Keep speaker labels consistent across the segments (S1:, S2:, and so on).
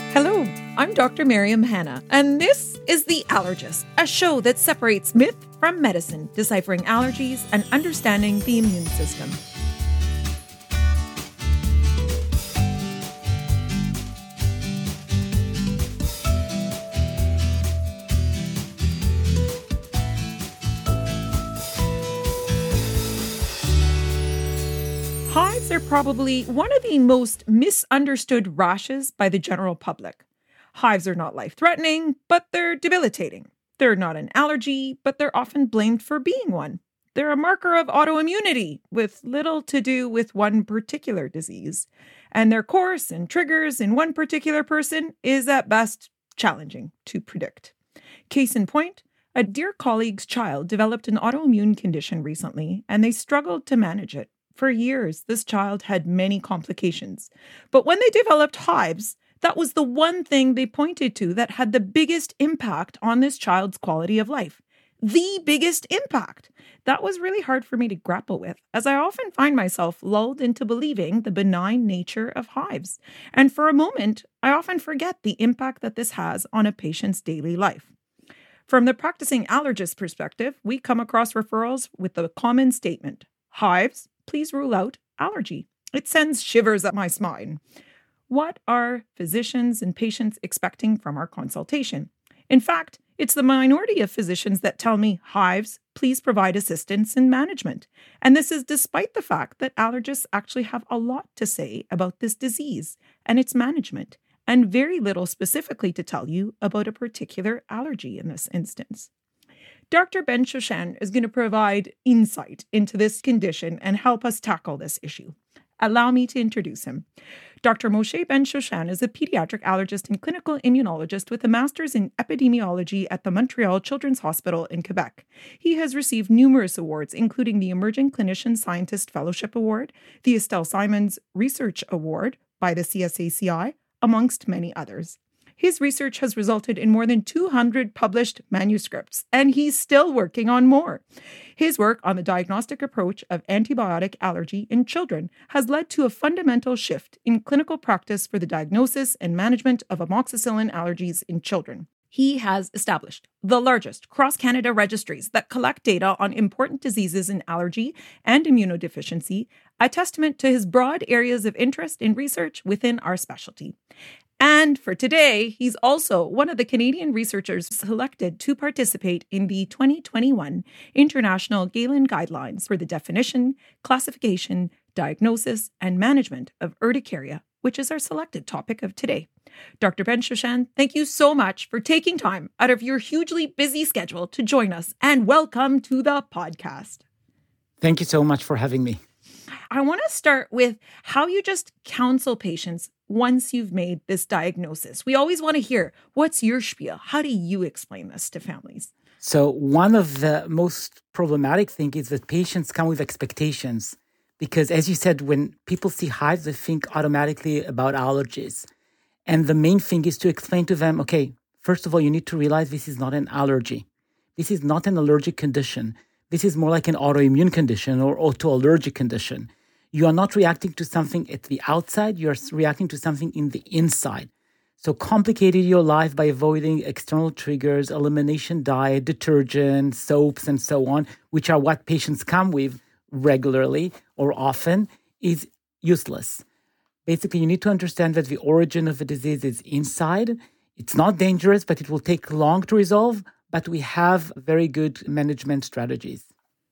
S1: Hello, I'm Dr. Miriam Hanna, and this is The Allergist, a show that separates myth from medicine, deciphering allergies and understanding the immune system. Hives are probably one of the most misunderstood rashes by the general public. Hives are not life-threatening, but they're debilitating. They're not an allergy, but they're often blamed for being one. They're a marker of autoimmunity, with little to do with one particular disease. And their course and triggers in one particular person is at best challenging to predict. Case in point, a dear colleague's child developed an autoimmune condition recently, and they struggled to manage it. For years, this child had many complications. But when they developed hives, that was the one thing they pointed to that had the biggest impact on this child's quality of life. The biggest impact. That was really hard for me to grapple with, as I often find myself lulled into believing the benign nature of hives. And for a moment, I often forget the impact that this has on a patient's daily life. From the practicing allergist perspective, we come across referrals with the common statement, hives, please rule out allergy. It sends shivers up my spine. What are physicians and patients expecting from our consultation? In fact, it's the minority of physicians that tell me, hives, please provide assistance in management. And this is despite the fact that allergists actually have a lot to say about this disease and its management, and very little specifically to tell you about a particular allergy in this instance. Dr. Ben-Shoshan is going to provide insight into this condition and help us tackle this issue. Allow me to introduce him. Dr. Moshe Ben-Shoshan is a pediatric allergist and clinical immunologist with a master's in epidemiology at the Montreal Children's Hospital in Quebec. He has received numerous awards, including the Emerging Clinician Scientist Fellowship Award, the Estelle Simons Research Award by the CSACI, amongst many others. His research has resulted in more than 200 published manuscripts, and he's still working on more. His work on the diagnostic approach of antibiotic allergy in children has led to a fundamental shift in clinical practice for the diagnosis and management of amoxicillin allergies in children. He has established the largest cross-Canada registries that collect data on important diseases in allergy and immunodeficiency, a testament to his broad areas of interest in research within our specialty. And for today, he's also one of the Canadian researchers selected to participate in the 2021 International Galen Guidelines for the definition, classification, diagnosis, and management of urticaria, which is our selected topic of today. Dr. Ben-Shoshan, thank you so much for taking time out of your hugely busy schedule to join us, and welcome to the podcast.
S2: Thank you so much for having me.
S1: I want to start with how you just counsel patients once you've made this diagnosis. We always want to hear, what's your spiel? How do you explain this to families?
S2: So one of the most problematic things is that patients come with expectations. Because as you said, when people see hives, they think automatically about allergies. And the main thing is to explain to them, okay, first of all, you need to realize this is not an allergy. This is not an allergic condition. This is more like an autoimmune condition or autoallergic condition. You are not reacting to something at the outside, you are reacting to something in the inside. So complicated your life by avoiding external triggers, elimination diet, detergent, soaps, and so on, which are what patients come with regularly or often, is useless. Basically, you need to understand that the origin of the disease is inside. It's not dangerous, but it will take long to resolve, but we have very good management strategies.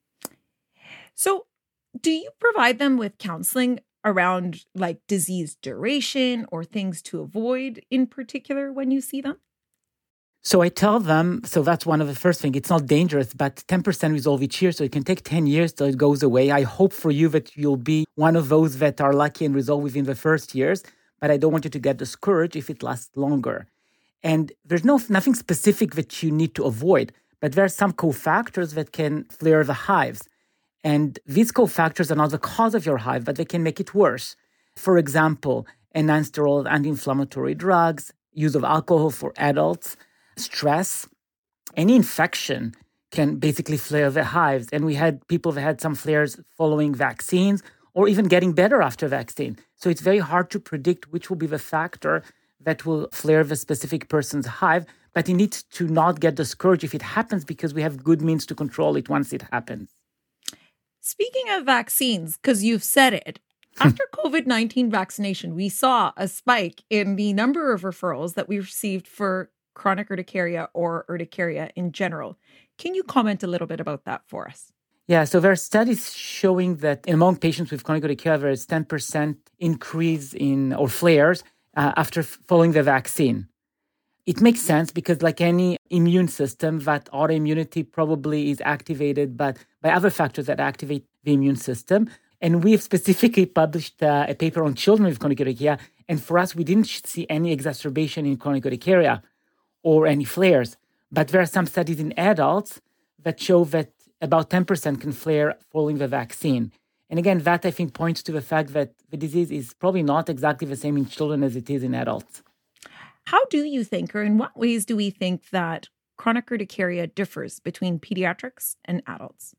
S1: So, do you provide them with counseling around like disease duration or things to avoid in particular when you see them?
S2: So I tell them, so that's one of the first things. It's not dangerous, but 10% resolve each year. So it can take 10 years till it goes away. I hope for you that you'll be one of those that are lucky and resolve within the first years. But I don't want you to get discouraged if it lasts longer. And there's nothing specific that you need to avoid, but there are some cofactors that can flare the hives. And these cofactors are not the cause of your hive, but they can make it worse. For example, non-steroidal anti-inflammatory drugs, use of alcohol for adults, stress, any infection can basically flare the hives. And we had people that had some flares following vaccines or even getting better after vaccine. So it's very hard to predict which will be the factor that will flare the specific person's hive, but it needs to not get discouraged if it happens because we have good means to control it once it happens.
S1: Speaking of vaccines, because you've said it, after COVID-19 vaccination, we saw a spike in the number of referrals that we received for chronic urticaria or urticaria in general. Can you comment a little bit about that for us?
S2: Yeah, so there are studies showing that among patients with chronic urticaria, there is 10% increase in or flares after following the vaccine. It makes sense because like any immune system, that autoimmunity probably is activated by other factors that activate the immune system. And we've specifically published a paper on children with chronic urticaria. And for us, we didn't see any exacerbation in chronic urticaria or any flares. But there are some studies in adults that show that about 10% can flare following the vaccine. And again, that I think points to the fact that the disease is probably not exactly the same in children as it is in adults.
S1: How do you think, or in what ways do we think that chronic urticaria differs between pediatrics and adults?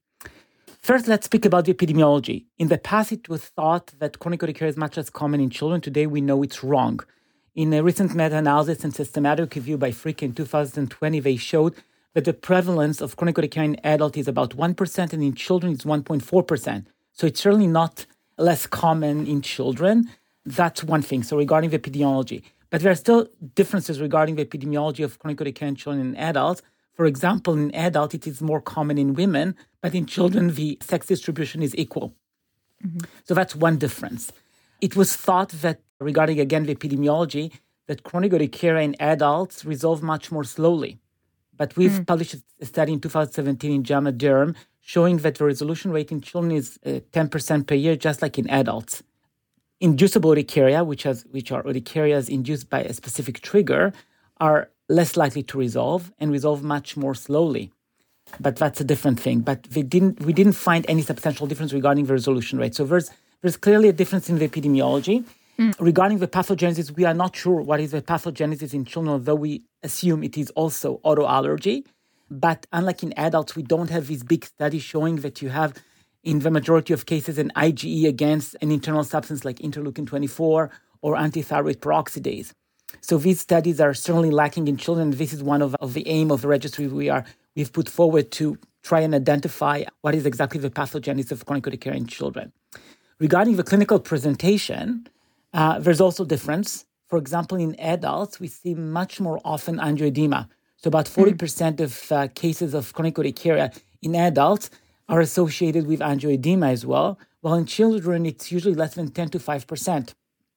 S2: First, let's speak about the epidemiology. In the past, it was thought that chronic urticaria is much less common in children. Today, we know it's wrong. In a recent meta-analysis and systematic review by Frick in 2020, they showed that the prevalence of chronic urticaria in adults is about 1%, and in children it's 1.4%. So it's certainly not less common in children. That's one thing. So regarding the epidemiology. But there are still differences regarding the epidemiology of chronic urticaria in children and adults. For example, in adults, it is more common in women, but in children, the sex distribution is equal. Mm-hmm. So that's one difference. It was thought that regarding, again, the epidemiology, that chronic urticaria in adults resolve much more slowly. But we've published a study in 2017 in JAMA Derm showing that the resolution rate in children is 10% per year, just like in adults. Inducible urticaria, which are urticarias induced by a specific trigger, are less likely to resolve and resolve much more slowly. But that's a different thing. But we didn't find any substantial difference regarding the resolution rate. So there's clearly a difference in the epidemiology. Regarding the pathogenesis, we are not sure what is the pathogenesis in children, although we assume it is also autoallergy. But unlike in adults, we don't have these big studies showing that you have, in the majority of cases, an IgE against an internal substance like interleukin-24 or antithyroid peroxidase. So these studies are certainly lacking in children. This is one of the aim of the registry we've put forward to try and identify what is exactly the pathogenesis of chronic urticaria in children. Regarding the clinical presentation, there's also difference. For example, in adults, we see much more often angioedema. So about 40% of cases of chronic urticaria in adults are associated with angioedema as well, while in children, it's usually less than 10 to 5%.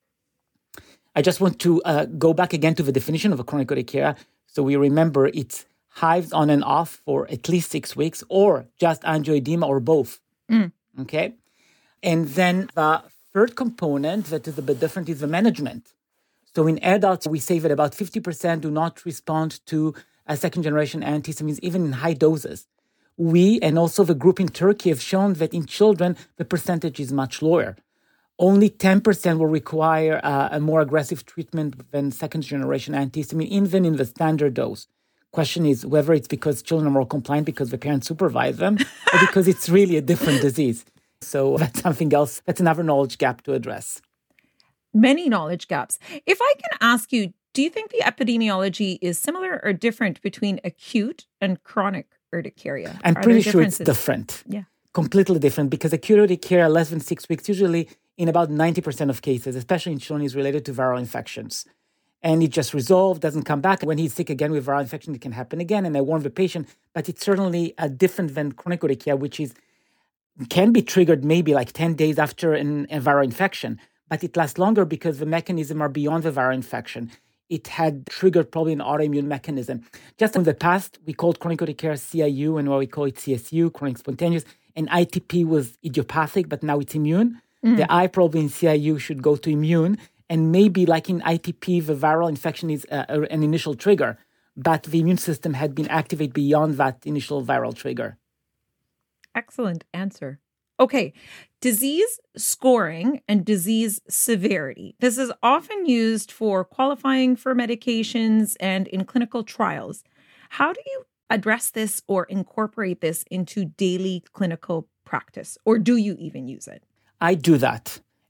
S2: I just want to go back again to the definition of a chronic urticaria. So we remember it's hives on and off for at least 6 weeks, or just angioedema, or both. Okay? And then the third component that is a bit different is the management. So in adults, we say that about 50% do not respond to a second-generation antihistamines, even in high doses. We, and also the group in Turkey, have shown that in children, the percentage is much lower. Only 10% will require a more aggressive treatment than second-generation antihistamine, even in the standard dose. Question is whether it's because children are more compliant because the parents supervise them, or because it's really a different disease. So that's something else. That's another knowledge gap to address.
S1: Many knowledge gaps. If I can ask you, do you think the epidemiology is similar or different between acute and chronic urticaria?
S2: I'm pretty sure it's different.
S1: Yeah.
S2: Completely different, because acute urticaria less than 6 weeks, usually in about 90% of cases, especially in children, is related to viral infections. And it just resolved, doesn't come back. When he's sick again with viral infection, it can happen again. And I warn the patient, but it's certainly different than chronic urticaria, which can be triggered maybe like 10 days after a viral infection, but it lasts longer because the mechanism are beyond the viral infection. It had triggered probably an autoimmune mechanism. Just in the past, we called chronic urticaria CIU, and what we call it CSU, chronic spontaneous, and ITP was idiopathic, but now it's immune. The I probably in CIU should go to immune, and maybe like in ITP, the viral infection is an initial trigger, but the immune system had been activated beyond that initial viral trigger.
S1: Excellent answer. Okay, disease scoring and disease severity. This is often used for qualifying for medications and in clinical trials. How do you address this or incorporate this into daily clinical practice? Or do you even use it?
S2: I do that.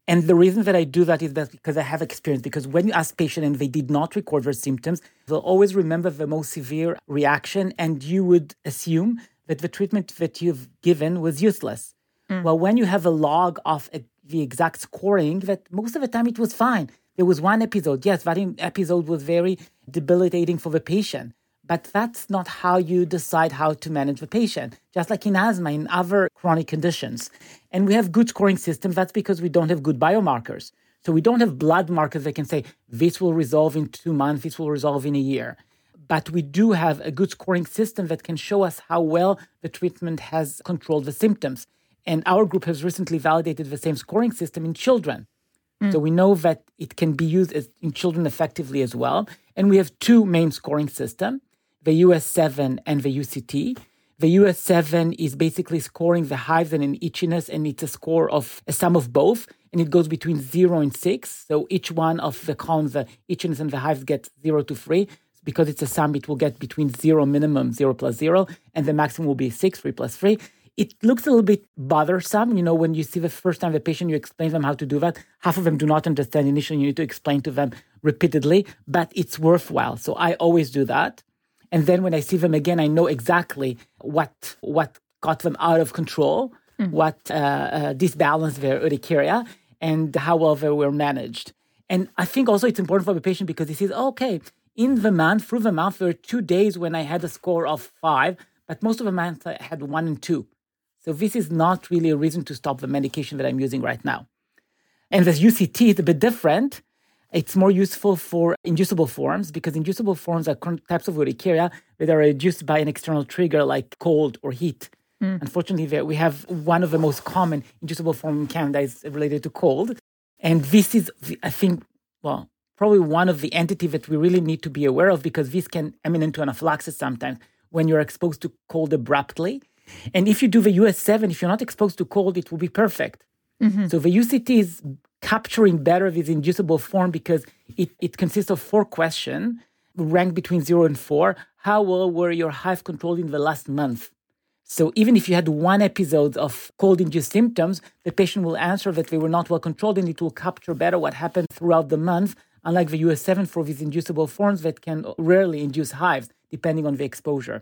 S2: And the reason that I do that is that because I have experience. Because when you ask patients and they did not record their symptoms, they'll always remember the most severe reaction, and you would assume that the treatment that you've given was useless. Well, when you have a log of the exact scoring, that most of the time it was fine. There was one episode. Yes, that episode was very debilitating for the patient. But that's not how you decide how to manage the patient, just like in asthma, in other chronic conditions. And we have good scoring systems. That's because we don't have good biomarkers. So we don't have blood markers that can say, this will resolve in 2 months, this will resolve in a year. But we do have a good scoring system that can show us how well the treatment has controlled the symptoms. And our group has recently validated the same scoring system in children. So we know that it can be used in children effectively as well. And we have 2 main scoring systems, the US7 and the UCT. The US7 is basically scoring the hives and an itchiness, and it's a score of a sum of both. And it goes between 0 and 6. So each one of the columns, the itchiness and the hives, get 0 to 3. Because it's a sum, it will get between 0 minimum, 0 plus 0, and the maximum will be 6, 3 plus 3. It looks a little bit bothersome. When you see the first time the patient, you explain to them how to do that. Half of them do not understand initially. You need to explain to them repeatedly, but it's worthwhile. So I always do that. And then when I see them again, I know exactly what got them out of control, what disbalanced their urticaria, and how well they were managed. And I think also it's important for the patient because he says, okay, through the month, there were 2 days when I had a score of 5, but most of the month I had 1 and 2. So this is not really a reason to stop the medication that I'm using right now. And the UCT is a bit different. It's more useful for inducible forms because inducible forms are types of urticaria that are induced by an external trigger like cold or heat. Unfortunately, we have one of the most common inducible forms in Canada is related to cold. And this is, I think, probably one of the entities that we really need to be aware of because this can eminent to anaphylaxis sometimes when you're exposed to cold abruptly. And if you do the US7, if you're not exposed to cold, it will be perfect. So the UCT is capturing better this inducible form because it consists of 4 questions ranked between 0 and 4. How well were your hives controlled in the last month? So even if you had 1 episode of cold-induced symptoms, the patient will answer that they were not well controlled and it will capture better what happened throughout the month, unlike the US7 for these inducible forms that can rarely induce hives, depending on the exposure.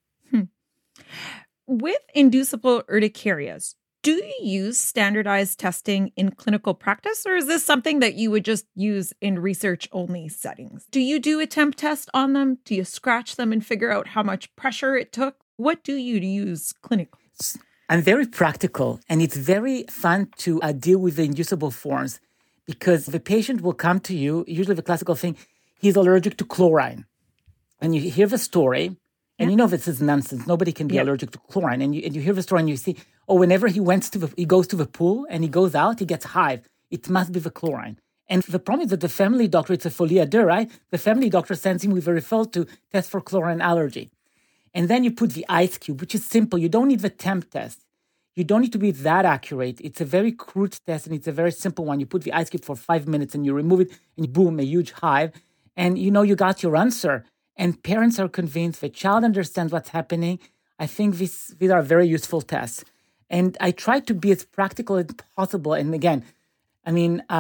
S1: With inducible urticarias, do you use standardized testing in clinical practice, or is this something that you would just use in research-only settings? Do you do a temp test on them? Do you scratch them and figure out how much pressure it took? What do you use clinically?
S2: I'm very practical, and it's very fun to deal with the inducible forms because the patient will come to you, usually the classical thing, he's allergic to chlorine. And you hear the story, and you know this is nonsense. Nobody can be allergic to chlorine. And you hear the story and you see, whenever he goes to the pool and he goes out, he gets hive. It must be the chlorine. And the problem is that the family doctor, it's a folie à deux, right? The family doctor sends him with a referral to test for chlorine allergy. And then you put the ice cube, which is simple. You don't need the temp test. You don't need to be that accurate. It's a very crude test and it's a very simple one. You put the ice cube for 5 minutes and you remove it and boom, a huge hive. And you got your answer. And parents are convinced, the child understands what's happening. I think these are very useful tests. And I try to be as practical as possible. And again, I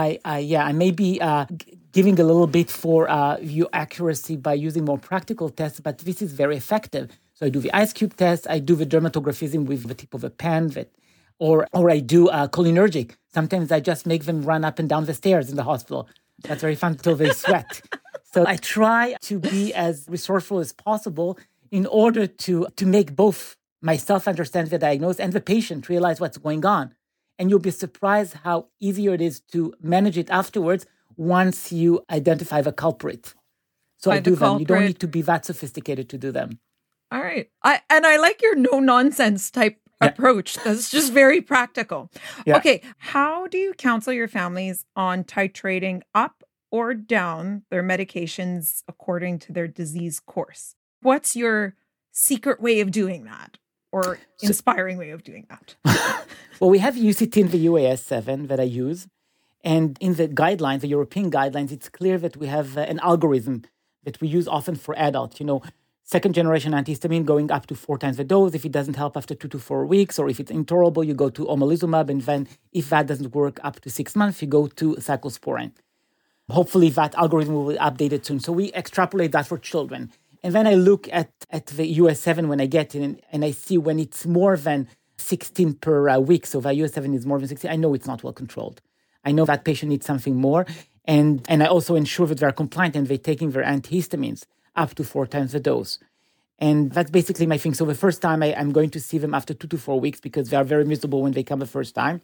S2: may be giving a little bit for view accuracy by using more practical tests, but this is very effective. So I do the ice cube test, I do the dermatographism with the tip of a pen, or I do cholinergic. Sometimes I just make them run up and down the stairs in the hospital. That's very fun until they sweat. So I try to be as resourceful as possible in order to make both myself understand the diagnosis and the patient realize what's going on. And you'll be surprised how easier it is to manage it afterwards once you identify the culprit. So I do them. You don't need to be that sophisticated to do them.
S1: All right. I like your no-nonsense type approach. That's just very practical. Yeah. Okay. How do you counsel your families on titrating up or down their medications according to their disease course? What's your secret way of doing that or inspiring way of doing that?
S2: Well, we have UCT in the UAS7 that I use. And in the guidelines, the European guidelines, it's clear that we have an algorithm that we use often for adults. second generation antihistamine going up to 4 times the dose. If it doesn't help after 2 to 4 weeks, or if it's intolerable, you go to omalizumab. And then if that doesn't work up to 6 months, you go to cyclosporine. Hopefully that algorithm will be updated soon. So we extrapolate that for children. And then I look at the US7 when I get it, and I see when it's more than 16 per week. So if a US7 is more than 16, I know it's not well controlled. I know that patient needs something more. And I also ensure that they're compliant and they're taking their antihistamines up to 4 times the dose. And that's basically my thing. So the first time I'm going to see them after 2 to 4 weeks because they are very miserable when they come the first time.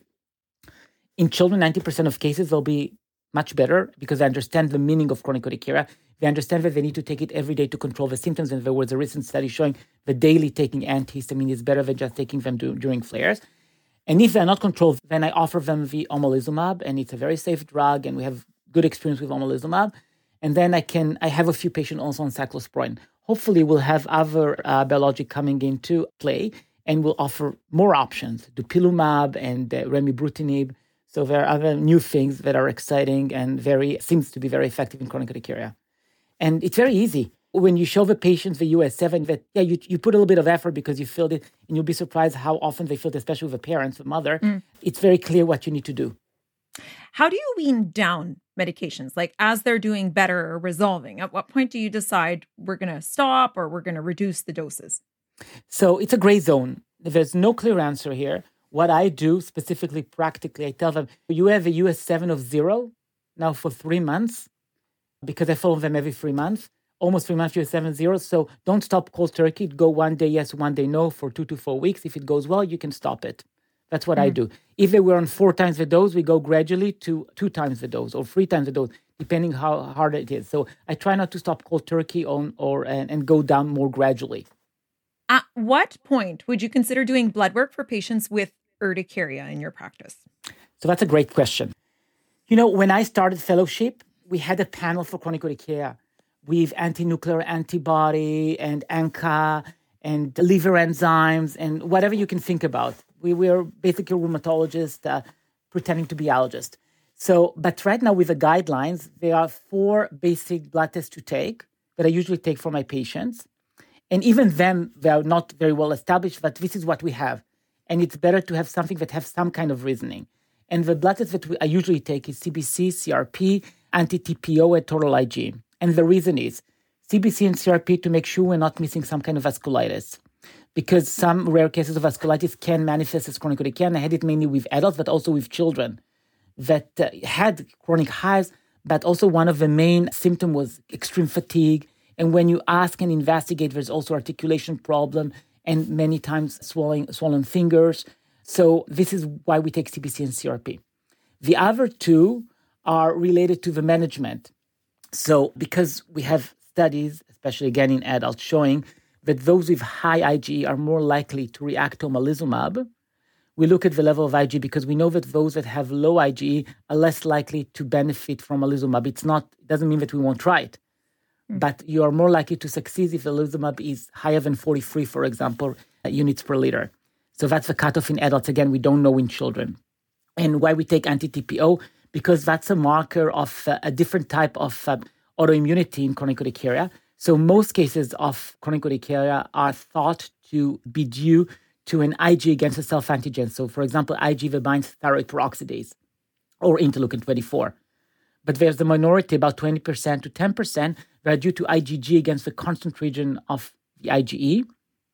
S2: In children, 90% of cases, they'll be much better because they understand the meaning of chronic urticaria. They understand that they need to take it every day to control the symptoms. And there was a recent study showing that daily taking antihistamine is better than just taking them during flares. And if they're not controlled, then I offer them the omalizumab, and it's a very safe drug, and we have good experience with omalizumab. And then I have a few patients also on cyclosporine. Hopefully, we'll have other biologic coming into play, and we'll offer more options, dupilumab and remibrutinib. So there are other new things that are exciting and seems to be very effective in chronic urticaria. And it's very easy. When you show the patients the US7, that you put a little bit of effort because you filled it, and you'll be surprised how often they feel it, especially with the parents, the mother. It's very clear what you need to do.
S1: How do you wean down medications, like as they're doing better or resolving? At what point do you decide we're going to stop or we're going to reduce the doses?
S2: So it's a gray zone. There's no clear answer here. What I do specifically, practically, I tell them, you have a US7 of 0 now for 3 months, because I follow them every 3 months, almost 3 months, US7 0. So don't stop cold turkey. Go 1 day yes, 1 day no for 2 to 4 weeks. If it goes well, you can stop it. That's what I do. If they were on 4 times the dose, we go gradually to 2 times the dose or 3 times the dose, depending how hard it is. So I try not to stop cold turkey and go down more gradually.
S1: At what point would you consider doing blood work for patients with urticaria in your practice?
S2: So that's a great question. You know, when I started fellowship, we had a panel for chronic urticaria with anti-nuclear antibody and ANCA and liver enzymes and whatever you can think about. We were basically rheumatologists pretending to be allergists. So, but right now with the guidelines, there are 4 basic blood tests to take that I usually take for my patients. And even them, they are not very well established, but this is what we have. And it's better to have something that has some kind of reasoning. And the blood test that I usually take is CBC, CRP, anti-TPO, and total IgE. And the reason is CBC and CRP to make sure we're not missing some kind of vasculitis. Because some rare cases of vasculitis can manifest as chronic urticaria. And I had it mainly with adults, but also with children that had chronic hives. But also one of the main symptoms was extreme fatigue. And when you ask and investigate, there's also articulation problem and many times swollen fingers. So this is why we take CBC and CRP. The other 2 are related to the management. So because we have studies, especially again in adults, showing that those with high IgE are more likely to react to omalizumab. We look at the level of IgE because we know that those that have low IgE are less likely to benefit from omalizumab. It doesn't mean that we won't try it, but you are more likely to succeed if omalizumab is higher than 43, for example, units per liter. So that's the cutoff in adults. Again, we don't know in children. And why we take anti-TPO? Because that's a marker of a different type of autoimmunity in chronic urticaria. So most cases of chronic urticaria are thought to be due to an IgE against a self-antigen. So, for example, IgE that binds thyroid peroxidase or interleukin-24. But there's the minority, about 20% to 10%, that are due to IgG against the constant region of the IgE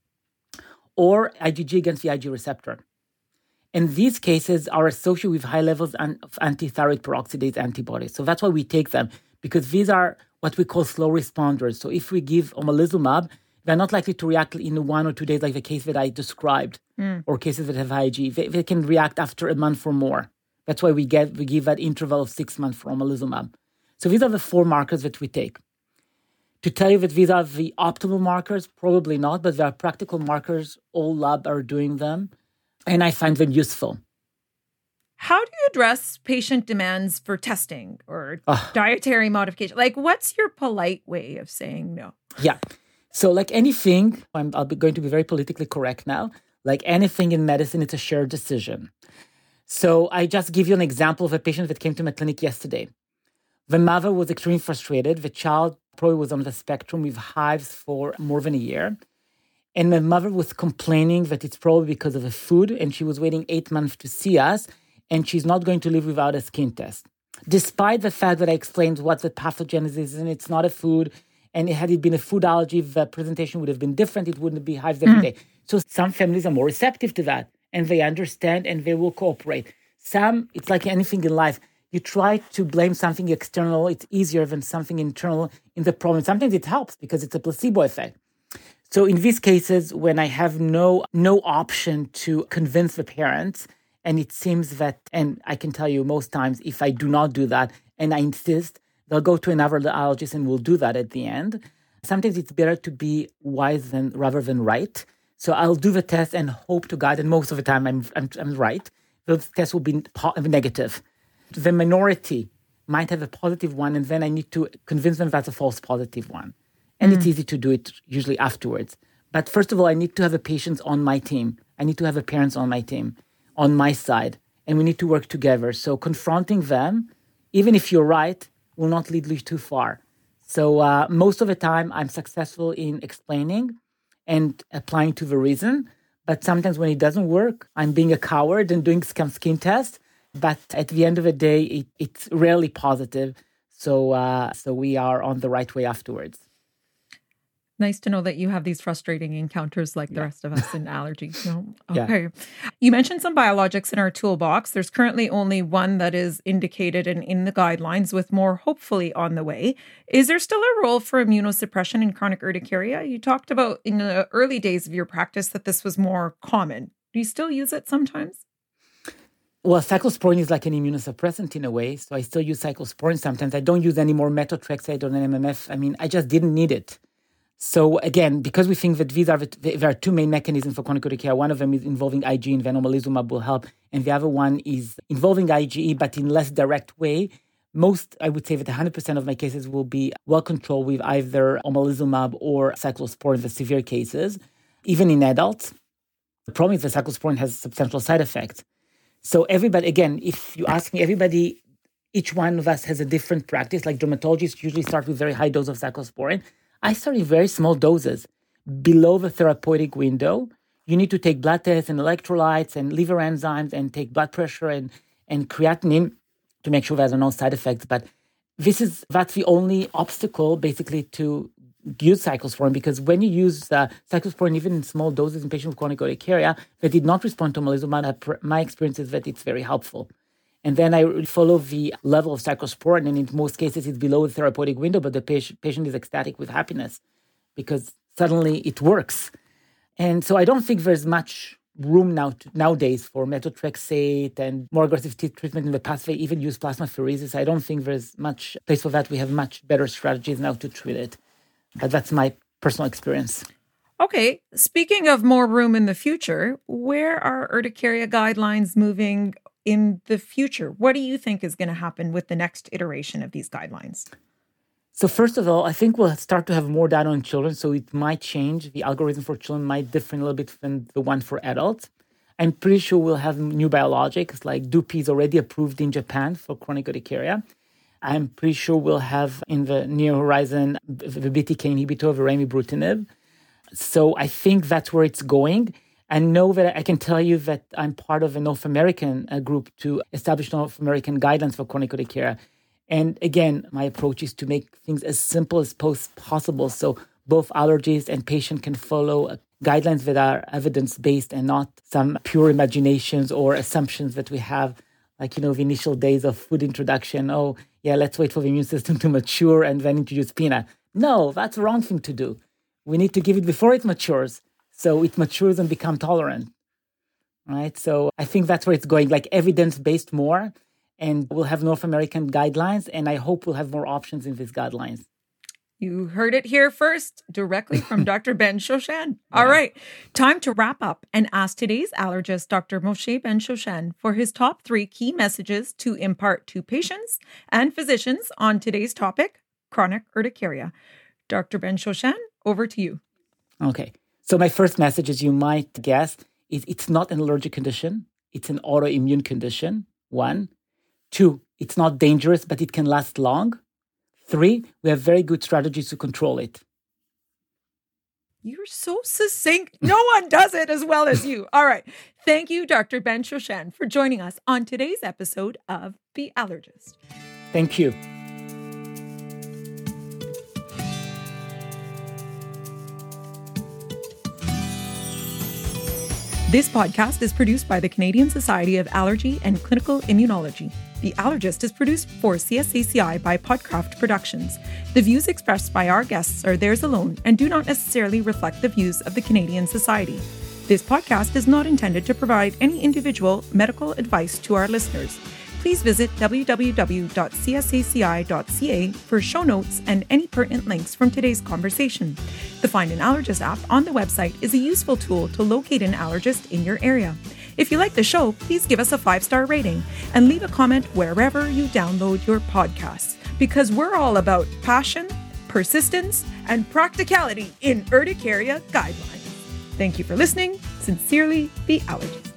S2: or IgG against the IgE receptor. And these cases are associated with high levels of anti-thyroid peroxidase antibodies. So that's why we take them, because these are what we call slow responders. So if we give omalizumab, they're not likely to react in 1 or 2 days like the case that I described, or cases that have IgE. They can react after a month or more. That's why we give that interval of 6 months for omalizumab. So these are the 4 markers that we take. To tell you that these are the optimal markers, probably not, but there are practical markers. All labs are doing them, and I find them useful.
S1: How do you address patient demands for testing or dietary modification? Like, what's your polite way of saying no?
S2: Yeah. So like anything, I'll be going to be very politically correct now. Like anything in medicine, it's a shared decision. So I just give you an example of a patient that came to my clinic yesterday. The mother was extremely frustrated. The child probably was on the spectrum with hives for more than a year. And my mother was complaining that it's probably because of the food, and she was waiting 8 months to see us, and she's not going to live without a skin test. Despite the fact that I explained what the pathogenesis is, and it's not a food, and had it been a food allergy, the presentation would have been different. It wouldn't be hives every day. So some families are more receptive to that, and they understand, and they will cooperate. Some, it's like anything in life. You try to blame something external. It's easier than something internal in the problem. Sometimes it helps because it's a placebo effect. So in these cases, when I have no option to convince the parents, and it seems that, and I can tell you most times, if I do not do that and I insist, they'll go to another allergist and we'll do that at the end. Sometimes it's better to be wise rather than right. So I'll do the test and hope to God, and most of the time I'm right. Those tests will be negative. The minority might have a positive one, and then I need to convince them that's a false positive one. And it's easy to do it usually afterwards. But first of all, I need to have the patients on my team. I need to have the parents on my team, on my side, and we need to work together. So confronting them, even if you're right, will not lead you too far. So most of the time, I'm successful in explaining and applying to the reason. But sometimes when it doesn't work, I'm being a coward and doing some skin tests. But at the end of the day, it's rarely positive. So we are on the right way afterwards.
S1: Nice to know that you have these frustrating encounters like the rest of us in allergies. No? Okay. Yeah. You mentioned some biologics in our toolbox. There's currently only one that is indicated and in the guidelines, with more hopefully on the way. Is there still a role for immunosuppression in chronic urticaria? You talked about in the early days of your practice that this was more common. Do you still use it sometimes?
S2: Well, cyclosporin is like an immunosuppressant in a way. So I still use cyclosporin sometimes. I don't use any more methotrexate or an MMF. I mean, I just didn't need it. So again, because we think that there are two main mechanisms for chronic urticaria. One of them is involving IgE, and then omalizumab will help. And the other one is involving IgE, but in less direct way. I would say that 100% of my cases will be well controlled with either omalizumab or cyclosporin, the severe cases, even in adults. The problem is that cyclosporin has substantial side effects. So everybody, again, if you ask me, each one of us has a different practice. Like dermatologists usually start with very high dose of cyclosporin. I start in very small doses below the therapeutic window. You need to take blood tests and electrolytes and liver enzymes and take blood pressure and creatinine to make sure there's no side effects. But that's the only obstacle basically to use cyclosporin, because when you use cyclosporin, even in small doses in patients with chronic urticaria that did not respond to omalizumab, my experience is that it's very helpful. And then I follow the level of cyclosporin, and in most cases it's below the therapeutic window, but the patient is ecstatic with happiness because suddenly it works. And so I don't think there's much room nowadays for methotrexate and more aggressive treatment. In the past, they even use plasmapheresis. I don't think there's much place for that. We have much better strategies now to treat it. But that's my personal experience.
S1: Okay. Speaking of more room in the future, where are urticaria guidelines moving in the future? What do you think is going to happen with the next iteration of these guidelines?
S2: So first of all, I think we'll start to have more data on children, so it might change. The algorithm for children might differ a little bit from the one for adults. I'm pretty sure we'll have new biologics, like Dupi is already approved in Japan for chronic urticaria. I'm pretty sure we'll have in the near horizon the BTK inhibitor, the remibrutinib. So I think that's where it's going. I know that I can tell you that I'm part of a North American group to establish North American guidelines for chronic urticaria. And again, my approach is to make things as simple as possible, so both allergists and patient can follow guidelines that are evidence-based and not some pure imaginations or assumptions that we have, like, the initial days of food introduction. Oh, yeah, let's wait for the immune system to mature and then introduce peanut. No, that's the wrong thing to do. We need to give it before it matures, so it matures and become tolerant, right? So I think that's where it's going, like evidence-based more. And we'll have North American guidelines, and I hope we'll have more options in these guidelines.
S1: You heard it here first, directly from Dr. Ben-Shoshan. All right, time to wrap up and ask today's allergist, Dr. Moshe Ben-Shoshan, for his top 3 key messages to impart to patients and physicians on today's topic, chronic urticaria. Dr. Ben-Shoshan, over to you.
S2: Okay, so my first message, as you might guess, is it's not an allergic condition. It's an autoimmune condition, 1. 2, it's not dangerous, but it can last long. 3, we have very good strategies to control it.
S1: You're so succinct. No one does it as well as you. All right. Thank you, Dr. Ben Choshan, for joining us on today's episode of The Allergist.
S2: Thank you.
S1: This podcast is produced by the Canadian Society of Allergy and Clinical Immunology. The Allergist is produced for CSACI by Podcraft Productions. The views expressed by our guests are theirs alone and do not necessarily reflect the views of the Canadian Society. This podcast is not intended to provide any individual medical advice to our listeners. Please visit www.csaci.ca for show notes and any pertinent links from today's conversation. The Find an Allergist app on the website is a useful tool to locate an allergist in your area. If you like the show, please give us a 5-star rating and leave a comment wherever you download your podcasts, because we're all about passion, persistence, and practicality in urticaria guidelines. Thank you for listening. Sincerely, The Allergist.